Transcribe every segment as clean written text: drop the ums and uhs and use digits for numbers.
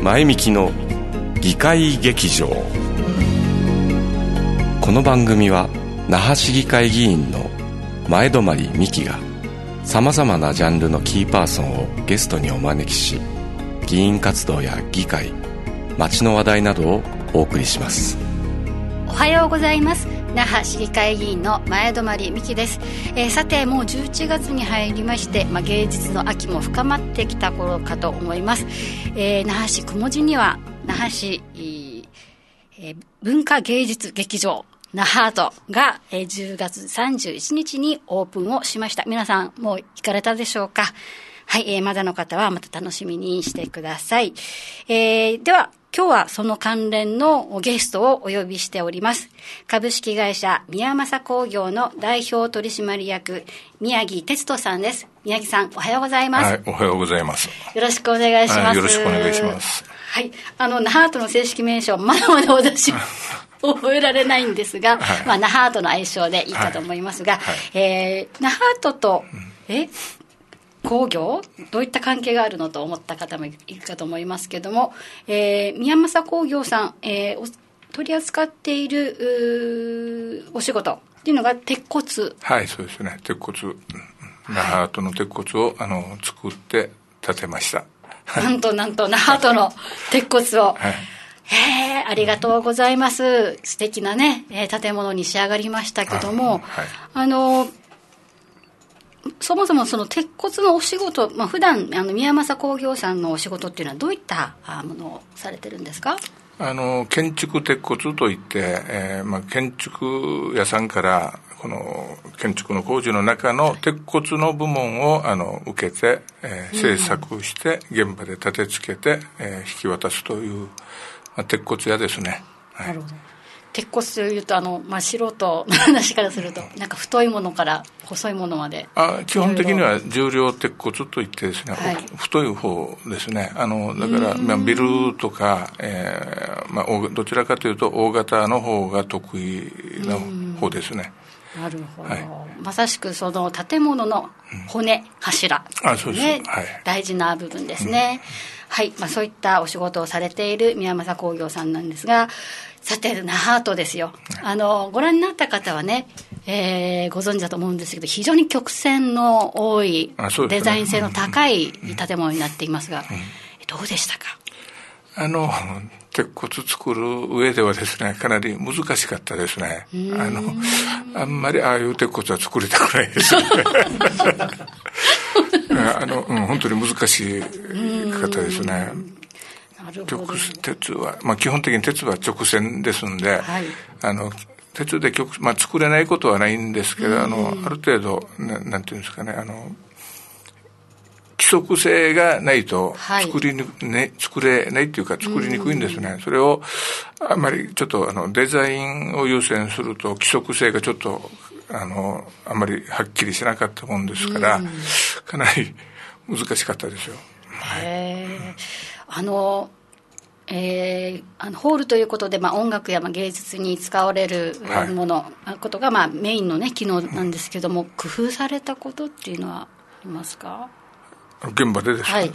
前みきの議会劇場。この番組は那覇市議会議員の前泊美樹がさまざまなジャンルのキーパーソンをゲストにお招きし、議員活動や議会、街の話題などをお送りします。 おはようございます。那覇市議会議員の前泊美樹です。さて、もう11月に入りまして、芸術の秋も深まってきた頃かと思います。那覇市雲寺には那覇市、文化芸術劇場那覇アートが、10月31日にオープンをしました。皆さんもう行かれたでしょうか。はい、まだの方はまた楽しみにしてください。では今日はその関連のゲストをお呼びしております。株式会社宮正工業の代表取締役宮城哲人さんです。宮城さん、おはようございます。 はい、おはようございます。 よろしくお願いします。 はい、よろしくお願いします。 はい、那覇アートの正式名称まだまだ私覚えられないんですが、はい、那覇アートの愛称でいいかと思いますが、はい、那覇アートと、工業どういった関係があるのと思った方もいるかと思いますけども、宮正工業さん、取り扱っているお仕事っていうのが鉄骨。 はい、そうですね。鉄骨、那覇アートの鉄骨を作って建てました。 なんと那覇アートの鉄骨を、はい、ありがとうございます。素敵なね、建物に仕上がりましたけども、はい、そもそもその鉄骨のお仕事、普段宮正工業さんのお仕事っていうのはどういったものをされてるんですか？ 建築鉄骨といって、建築屋さんからこの建築の工事の中の鉄骨の部門を受けて、製作して現場で立て付けて、引き渡すという、鉄骨屋ですね。はい、なるほど。 鉄骨というと素人の話からするとなんか太いものから細いものまで基本的には重量鉄骨といってですね、はい、太い方ですね。だからビルとか、どちらかというと大型の方が得意な方ですね。 なるほど、はい、まさしくその建物の骨、柱ですね。はい、大事な部分ですね。はい、そういったお仕事をされている宮正工業さんなんですが、さて那覇アートですよ。ご覧になった方はね、ご存知だと思うんですけど、非常に曲線の多い、デザイン性の高い建物になっていますが、どうでしたか？ 鉄骨作る上ではですね、かなり難しかったですね。あんまりああいう鉄骨は作りたくないですね。本当に難しかったですね。鉄は、基本的に鉄は直線ですんで、はい、鉄で作れないことはないんですけど、ある程度なんていうんですかね、規則性がないと作れないというか作りにくいんですね。それをあんまりちょっとデザインを優先すると規則性がちょっとあんまりはっきりしなかったもんですから、かなり難しかったですよ。はい、ホールということで、音楽や芸術に使われるもの、ことがメインのね機能なんですけども、工夫されたことっていうのはありますか？ 現場でですか？はい、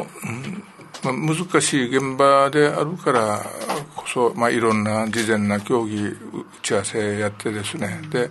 難しい現場であるからこそ、いろんな事前な協議打ち合わせやってですね、で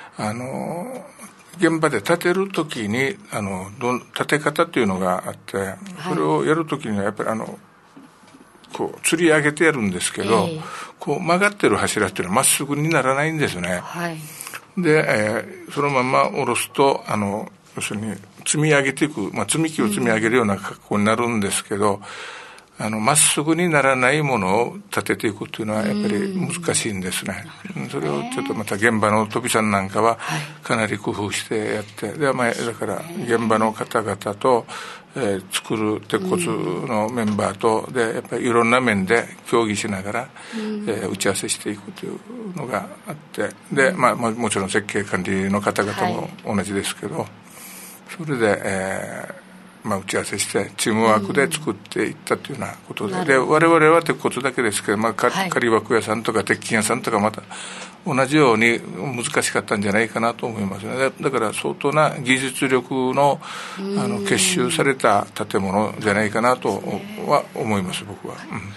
現場で建てるときに建て方っていうのがあって、それをやるときにはやっぱりこう吊り上げてやるんですけど、こう曲がってる柱っていうのはまっすぐにならないんですね。はい、で、そのまま下ろすと要するに積み上げていく、積み木を積み上げるような格好になるんですけど、まっすぐにならないものを立てていくっていうのはやっぱり難しいんですね。それをちょっとまた現場の飛びさんなんかはかなり工夫してやって、でだから現場の方々と、作る鉄骨のメンバーとでやっぱりいろんな面で協議しながら、打ち合わせしていくというのがあって、で、もちろん設計管理の方々も同じですけど、それで、 打ち合わせしてチームワークで作っていったというようなことで、で我々は鉄骨だけですけど、仮枠屋さんとか鉄筋屋さんとかまた同じように難しかったんじゃないかなと思いますね。だから相当な技術力の結集された建物じゃないかなとは思います、僕は。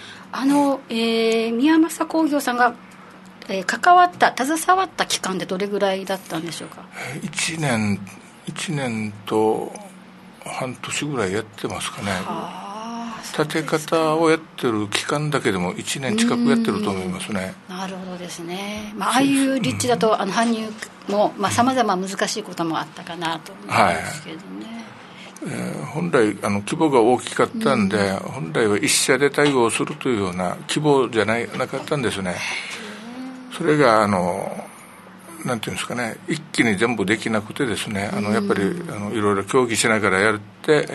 宮正工業さんが携わった期間でどれぐらいだったんでしょうか。 1年と半年ぐらいやってますかね。建て方をやってる期間だけでも1年近くやってると思いますね。 なるほどですね。ああいう立地だと搬入もさまざま難しいこともあったかなと思うんですけどね。 本来規模が大きかったんで、本来は一社で対応するというような規模じゃなかったんですね。それがなんていうんですかね、一気に全部できなくてですね、やっぱりいろいろ協議しながらやって、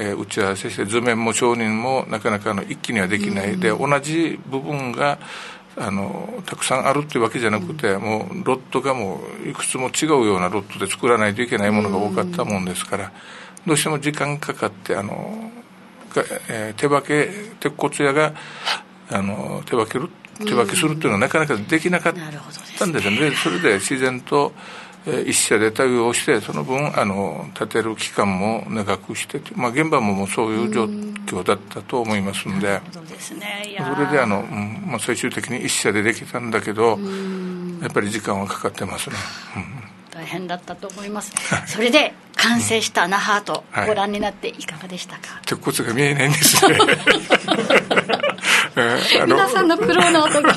打ち合わせして図面も承認もなかなか一気にはできないで、同じ部分がたくさんあるっていうわけじゃなくて、もうロットがもういくつも違うようなロットで作らないといけないものが多かったもんですから、どうしても時間かかって鉄骨屋が手分けするっていうのはなかなかできなかったんですよね。それで自然と一社で対応して、その分建てる期間も長くして、現場ももうそういう状況だったと思いますんで、 なるほどですね。 それで最終的に一社でできたんだけど、やっぱり時間はかかってますね。 大変だったと思います。それで完成した那覇アート、ご覧になっていかがでしたか。 鉄骨が見えないんですね。 皆さんの苦労の跡が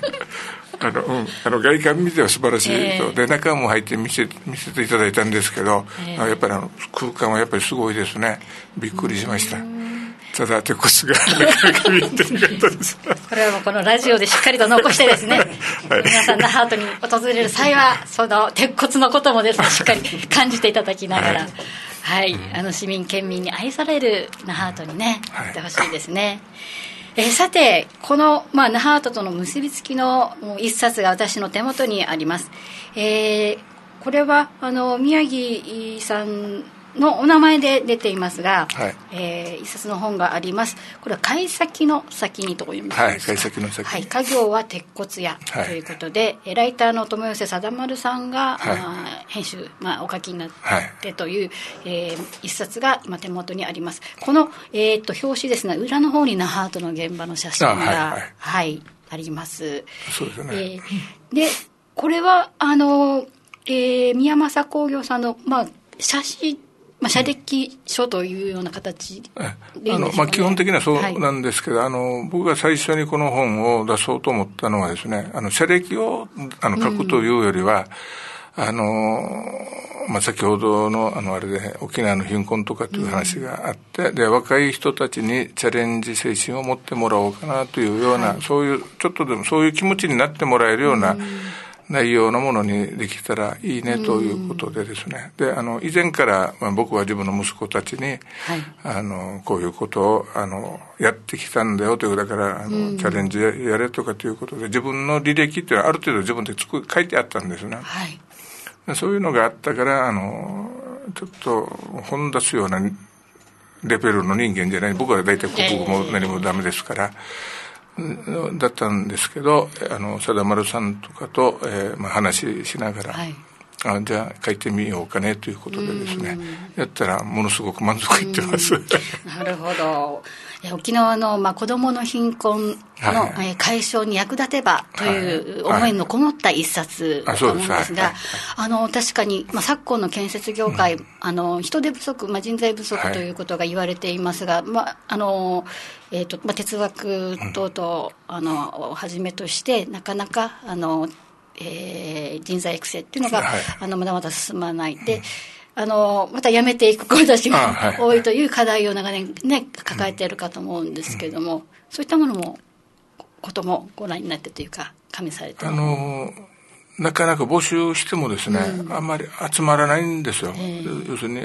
外観見ては素晴らしいと、で中も入って見せていただいたんですけど、やっぱり空間はやっぱりすごいですね。びっくりしました。ただ鉄骨がなかなか見えてなかったです。 これはもうこのラジオでしっかりと残してですね、皆さん那覇アートに訪れる際はその鉄骨のこともですね、しっかり感じていただきながら、市民県民に愛される那覇アートにね、行ってほしいですね。さてこの、那覇アートとの結びつきの一冊が私の手元にあります。これは宮城さんのお名前で出ていますが、一冊の本があります。これは貝先の先にと読みます。 貝先の先に、 家業は鉄骨屋ということで、ライターの友寄貞丸さんが、編集、お書きになってという、一冊が今手元にあります。この、表紙ですね、裏の方に那覇アートの現場の写真があります。 そうですね。 でこれは宮正工業さんの、写真写歴書というような形でいいんでしょうかね。 基本的にはそうなんですけど、僕が最初にこの本を出そうと思ったのはですね、写歴を書くというよりは、先ほどのあれで沖縄の貧困とかという話があって、で若い人たちにチャレンジ精神を持ってもらおうかなというような、そういうちょっとでもそういう気持ちになってもらえるような、内容のものにできたらいいねということでですね、で以前から、僕は自分の息子たちに、こういうことをやってきたんだよという、だからチャレンジやれとかということで、自分の履歴っていうのはある程度自分で書いてあったんですね。そういうのがあったからちょっと本出すようなレベルの人間じゃない、僕は大体国語も何もダメですから、だったんですけど、貞丸さんとかと、話しながら、じゃあ書いてみようかねということでですね、やったらものすごく満足いってます。 なるほど。沖縄の、子どもの貧困の、解消に役立てばという思いのこもった一冊だと思うんですが、確かに、昨今の建設業界、人手不足、人材不足ということが言われていますが、哲学等々をはじめとしてなかなか人材育成っていうのが、まだまだ進まないで、また辞めていく子たちが多いという課題を長年ね抱えているかと思うんですけれども、そういったものもこともご覧になってというか加味されてなかなか募集してもですね、あんまり集まらないんですよ。要するに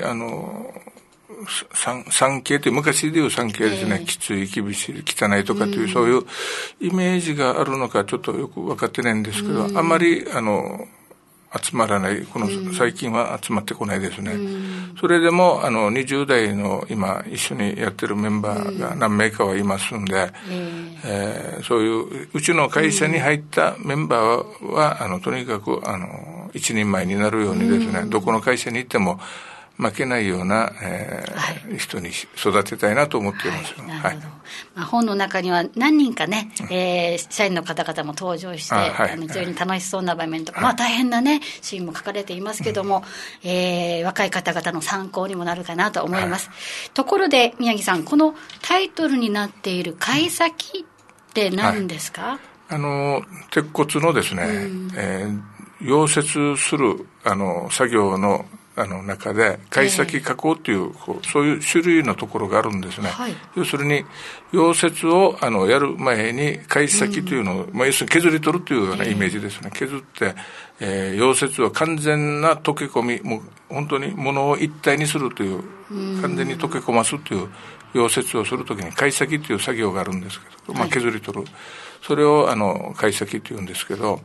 産経という昔でいう産経ですね、きつい厳しい汚いとかという、そういうイメージがあるのかちょっとよく分かってないんですけど、あんまり集まらない、最近は集まってこないですね。それでも20代の今一緒にやってるメンバーが何名かはいますんで、そういううちの会社に入ったメンバーはとにかく一人前になるようにですね、どこの会社に行っても負けないような、人に育てたいなと思っています。 なるほど。本の中には何人かね、社員の方々も登場して、非常に楽しそうな場面とか、大変なねシーンも書かれていますけども、若い方々の参考にもなるかなと思います。ところで宮城さん、このタイトルになっている貝先って何ですか？ 鉄骨のですね、溶接する作業の中で貝先加工っていう、そういう種類のところがあるんですね。要するに溶接をやる前に貝先というのを、要するに削り取るというようなイメージですね。削って、溶接を完全な溶け込み、もう本当に物を一体にするという、完全に溶け込ますという溶接をするときに貝先という作業があるんですけど、削り取る、それを貝先というんですけど、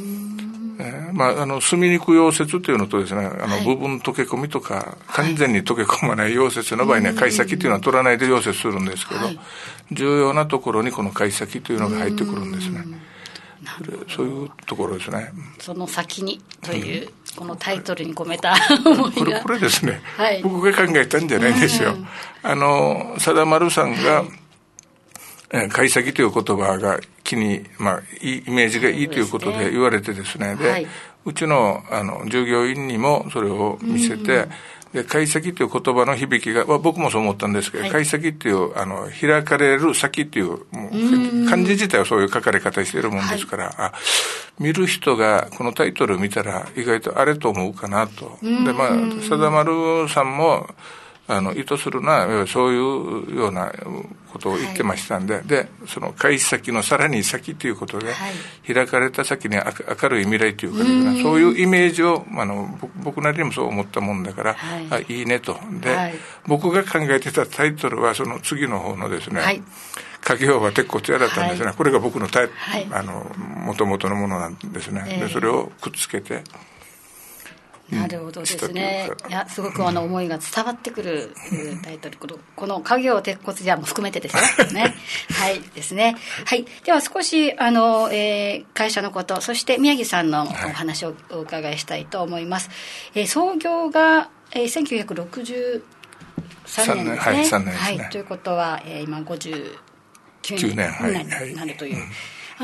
住みにく溶接というのとですね、部分溶け込みとか、完全に溶け込まない溶接の場合には貝先というのは取らないで溶接するんですけど、重要なところにこの貝先というのが入ってくるんですね。そういうところですね。 その先にという、このタイトルに込めた思いがこれですね、僕が考えたんじゃないんですよ。貞丸さんが、貝先という言葉がいいイメージがいいということで言われてですね、で、うちの従業員にもそれを見せて、で貝先という言葉の響きが、僕もそう思ったんですけど、貝先っていう開かれる先っていう、もう漢字自体はそういう書かれ方しているもんですから、見る人がこのタイトルを見たら意外とあれと思うかなと。で貞丸さんも意図するのはそういうようなことを言ってましたんで、でその貝先のさらに先ということで、開かれた先に明るい未来というかですね、そういうイメージを僕なりにもそう思ったもんだから、いいねと。で、僕が考えてたタイトルはその次の方のですね、家業は鉄骨屋だったんですね。これが僕の元々のものなんですね。でそれをくっつけて。 なるほどですね。いや、すごく思いが伝わってくるタイトル、この家業鉄骨屋も含めてですよね。はいですね。はい。では少し会社のこと、そして宮城さんのお話をお伺いしたいと思います。創業が1963年ですね。 3年ですね。 ということは今59年になるという。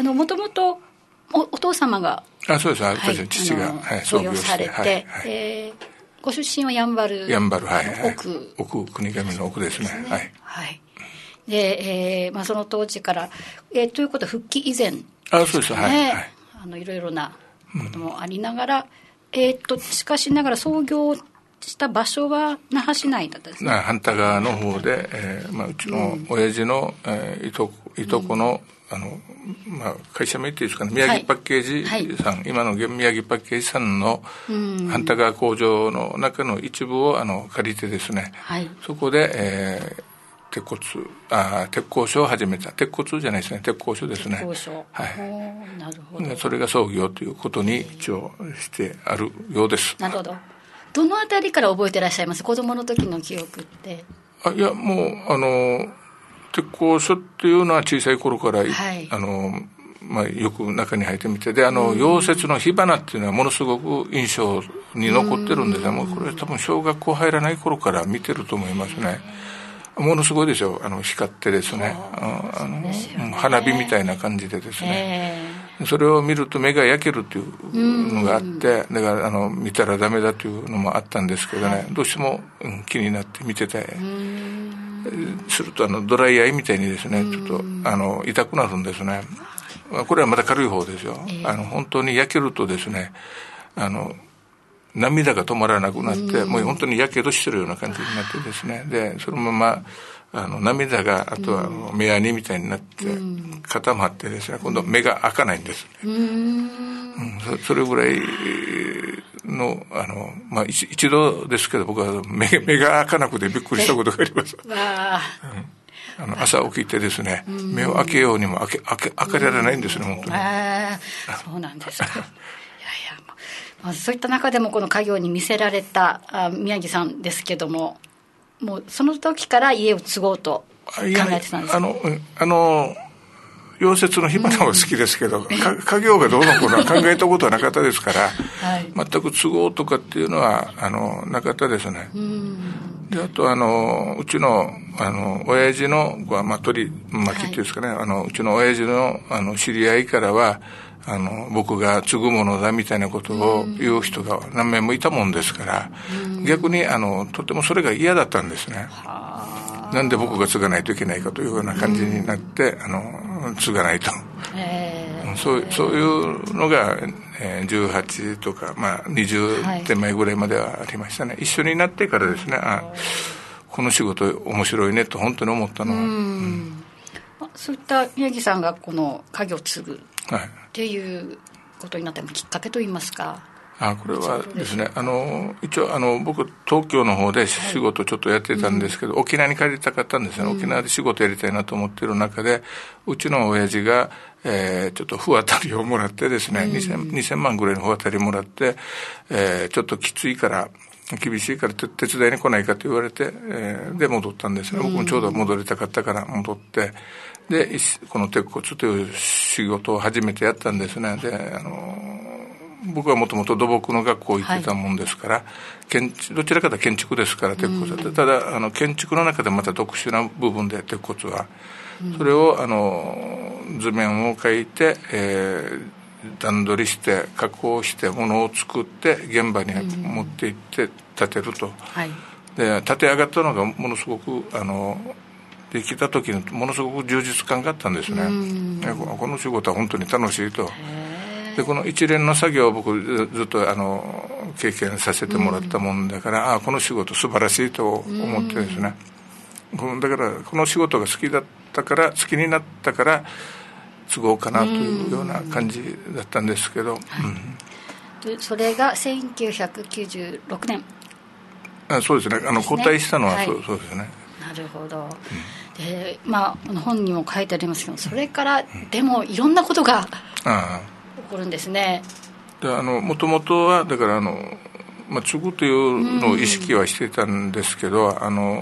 もともとお父様がそうです。私の父が創業されて、ご出身はやんばる奥国頭の奥ですね。 で、その当時からということは復帰以前そうです。 いろいろなこともありながら、しかしながら創業した場所は那覇市内だったですね。 反対側の方で、うちの親父のいとこの会社名っていうんですかね、宮城パッケージさん、今の宮城パッケージさんの反対側工場の中の一部を借りてですね、そこで、鉄工所を始めた。鉄骨じゃないですね、鉄工所ですね。 鉄工所。なるほど。 それが創業ということに一応してあるようです。 なるほど。どのあたりから覚えていらっしゃいます？子供の時の記憶って。 いや、もう鉄工所っていうのは小さい頃から、よく中に入ってみて、で溶接の火花っていうのはものすごく印象に残ってるんですが、もうこれ多分小学校入らない頃から見てると思いますね。ものすごいですよ、光ってですね、花火みたいな感じでですね、それを見ると目が焼けるっていうのがあって、だから見たらダメだというのもあったんですけどね、どうしても気になって見てて、するとドライアイみたいにですね、ちょっと痛くなるんですね。これはまだ軽い方ですよ。本当に焼けるとですね、涙が止まらなくなって、もう本当にやけどしてるような感じになってですね、でそのまま涙があとは目やにみたいになって固まってですね、今度目が開かないんですね。それぐらいの一度ですけど、僕は目が開かなくてびっくりしたことがあります。朝起きてですね、目を開けようにも開けられないんですね、本当に。 そうなんですか。 そういった中でもこの家業に魅せられた宮城さんですけども、もうその時から家を継ごうと考えてたんですか？ 溶接の火花は好きですけど、家業がどうのこうのは考えたことはなかったですから、はい、全く継ごうとかっていうのはなかったですね。であとうちの親父の、取り巻きっていうんですかね、うちの親父の知り合いからは僕が継ぐものだみたいなことを言う人が何名もいたもんですから、逆にとてもそれが嫌だったんですね。なんで僕が継がないといけないかというような感じになって、継がないと、そういうのが、18とか、20点前ぐらいまではありましたね。一緒になってからですね、この仕事面白いねと本当に思ったのは、 そういった宮城さんがこの家業を継ぐっていうことになったきっかけといいますか？ これはですね、一応僕東京の方で仕事ちょっとやってたんですけど、沖縄に帰りたかったんですね。沖縄で仕事やりたいなと思っている中で、うちの親父が、ちょっと不当たりをもらってですね、2000万ぐらいの不当たりもらって、ちょっときついから厳しいから手伝いに来ないかと言われて、で戻ったんですね。僕もちょうど戻りたかったから戻って、でこの鉄骨という仕事を初めてやったんですね。で僕はもともと土木の学校行ってたもんですから、どちらかというと建築ですから鉄骨だって、ただ建築の中でまた特殊な部分で鉄骨は、それを図面を描いて、段取りして加工してものを作って現場に持って行って建てると、で建て上がったのがものすごくできた時にものすごく充実感があったんですね。この仕事は本当に楽しいと。でこの一連の作業を僕ずっと経験させてもらったもんだから、この仕事素晴らしいと思ってですね、だからこの仕事が好きになったから継ごうかなというような感じだったんですけど、 それが1996年。 そうですね、交代したのはそうですね。 なるほど。で本にも書いてありますけど、それからでもいろんなことが起こるんですね。 もともとはだから継ぐというのを意識はしてたんですけど、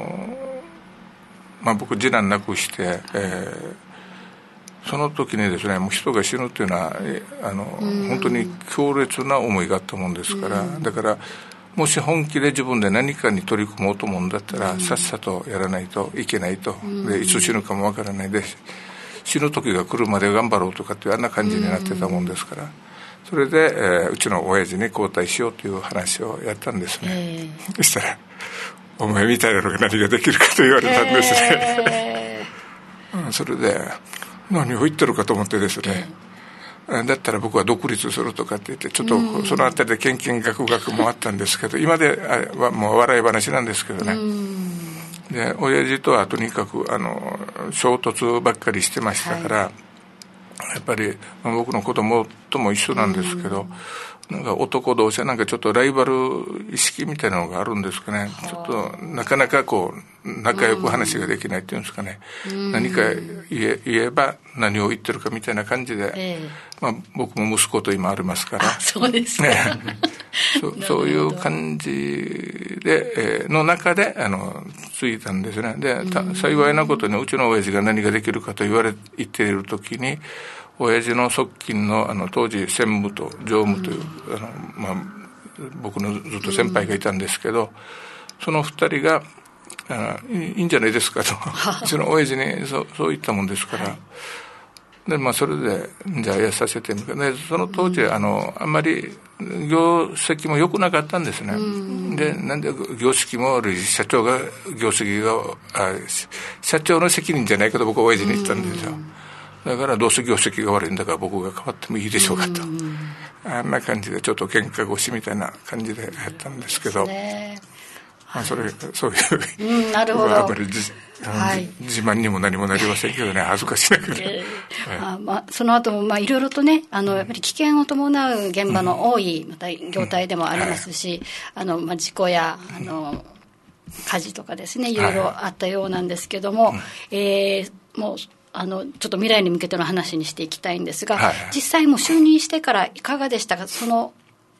僕次男亡くして、その時にですね、もう人が死ぬというのは本当に強烈な思いがあったもんですから、だからもし本気で自分で何かに取り組もうと思うんだったら、さっさとやらないといけないと。でいつ死ぬかもわからないで、死ぬ時が来るまで頑張ろうとかっていうあんな感じになってたもんですから、それで、うちの親父に交代しようという話をやったんですね。そしたらお前みたいなのが何ができるかと言われたんですね。それで何を言ってるかと思ってですね、だったら僕は独立するとかって言って、ちょっとそのあたりで献金学もあったんですけど、今ではもう笑い話なんですけどね。で親父とはとにかく衝突ばっかりしてましたから、やっぱり僕の子供とも一緒なんですけど、なんか男同士はなんかちょっとライバル意識みたいなのがあるんですかね。ちょっとなかなか仲良く話ができないっていうんですかね。何か言えば何を言ってるかみたいな感じで、僕も息子と今ありますから。 そうですね。 そういう感じで、の中でついたんですね。で幸いなことにうちの親父が何ができるかと言っている時に、親父の側近の当時専務と常務という僕のずっと先輩がいたんですけど、その二人がいいんじゃないですかとうちの親父にそう言ったもんですから、でそれでじゃあやさせてみるか、でその当時あんまり業績も良くなかったんですね。でなんで業績も悪い、社長の責任じゃないけど僕は親父に言ったんですよ。だからどうせ業績が悪いんだから僕が変わってもいいでしょうかと、あんな感じでちょっと喧嘩腰みたいな感じでやったんですけど、そういう、 なるほど、 あまり自慢にも何もなりませんけどね、恥ずかしいながら、 その後もいろいろとね、やっぱり危険を伴う現場の多いまた業態でもありますし、事故や火事とかですね、いろいろあったようなんですけども、もうちょっと未来に向けての話にしていきたいんですが、実際もう就任してからいかがでしたか？その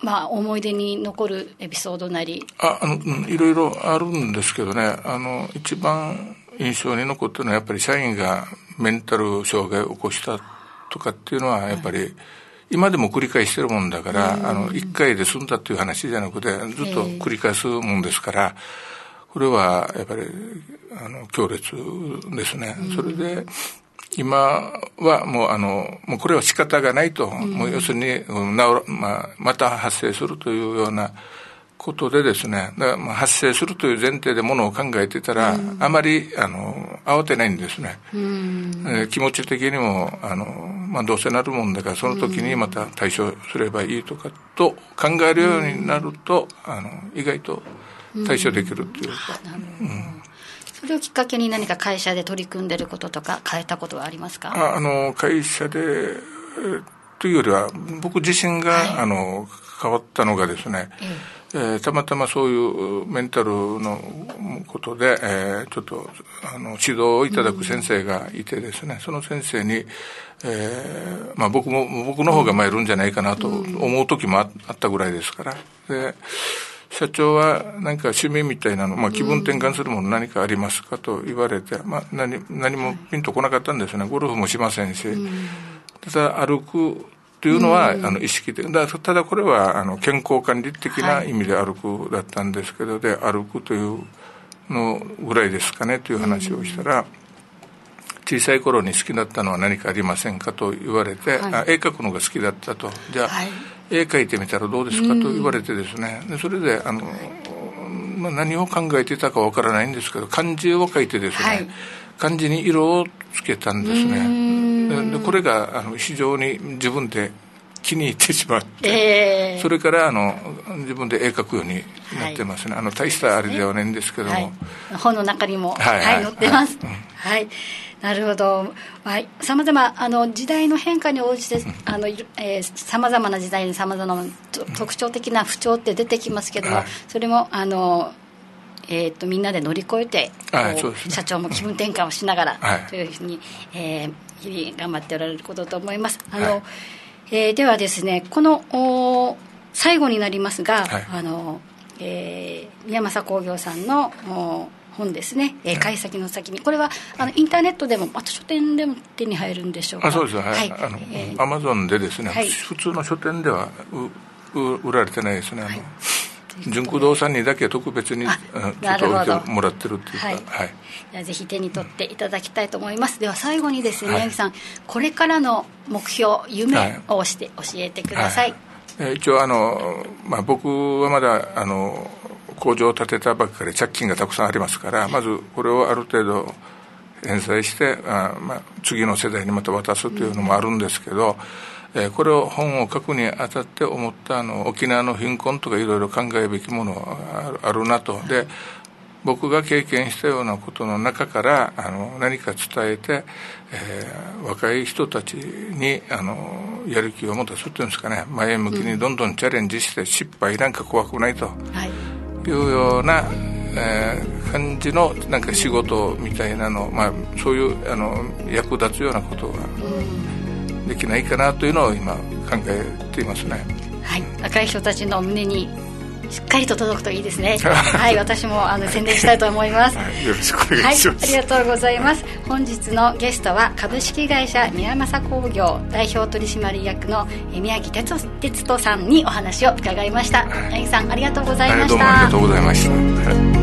思い出に残るエピソードなり。 いろいろあるんですけどね、一番印象に残ってるのはやっぱり社員がメンタル障害を起こしたとかっていうのはやっぱり今でも繰り返してるもんだから、1回で済んだっていう話じゃなくてずっと繰り返すもんですから、これはやっぱり強烈ですね。それで今はもうこれは仕方がないと、もう要するにまた発生するというようなことでですね、だから発生するという前提でものを考えてたら、あまり慌てないんですね。気持ち的にもどうせなるもんだからその時にまた対処すればいいとかと考えるようになると、意外と対処できるっていうか。 それをきっかけに何か会社で取り組んでることとか変えたことはありますか？ 会社でというよりは僕自身が、変わったのがですね、たまたまそういうメンタルのことで、ちょっと指導をいただく先生がいてですね、その先生に、僕の方が参るんじゃないかなと思う時もあったぐらいですから。で社長は何か趣味みたいなの、気分転換するもの何かありますかと言われて、何もピンとこなかったんですね。ゴルフもしませんし、ただ歩くというのは意識的ただこれは健康管理的な意味で歩くだったんですけど、で歩くというのぐらいですかねという話をしたら、小さい頃に好きだったのは何かありませんかと言われて、絵描くのが好きだったと。じゃあ、絵描いてみたらどうですかと言われてですね、でそれで何を考えていたかわからないんですけど、漢字を書いてですね、漢字に色をつけたんですね。でこれが非常に自分で気に入ってしまって、それから自分で絵描くようになってますね。大したあれではないんですけども、 本の中にも、載ってます。なるほど。さまざま時代の変化に応じてさまざまな時代にさまざまな特徴的な不調って出てきますけども、それもみんなで乗り越えて、社長も気分転換をしながらというふうに、日々頑張っておられることと思います。ではですね、この最後になりますが、宮政工業さんの本ですね、買い先の先に、これはインターネットでもあと書店でも手に入るんでしょうか？ そうです。アマゾンでですね、普通の書店では売られてないですね。純駆動さんにだけ特別にちょっと置いてもらってるっていうか、 ぜひ手に取っていただきたいと思います。では最後にですね、宮城さん、これからの目標、夢を教えてください。 一応僕はまだ工場を建てたばっかり借金がたくさんありますから、まずこれをある程度返済して次の世代にまた渡すというのもあるんですけど、これを本を書くにあたって思った沖縄の貧困とかいろいろ考えるべきものがあるなと。で僕が経験したようなことの中から何か伝えて、若い人たちにやる気を持たすっていうんですかね、前向きにどんどんチャレンジして失敗なんか怖くないというような、感じのなんか仕事みたいなの、そういう役立つようなことができないかなというのを今考えていますね。 若い人たちの胸にしっかりと届くといいですね。私も宣伝したいと思います。 よろしくお願いします。 ありがとうございます。本日のゲストは株式会社宮政工業代表取締役の宮城哲人さんにお話を伺いました。宮城さん、ありがとうございました。 どうもありがとうございました。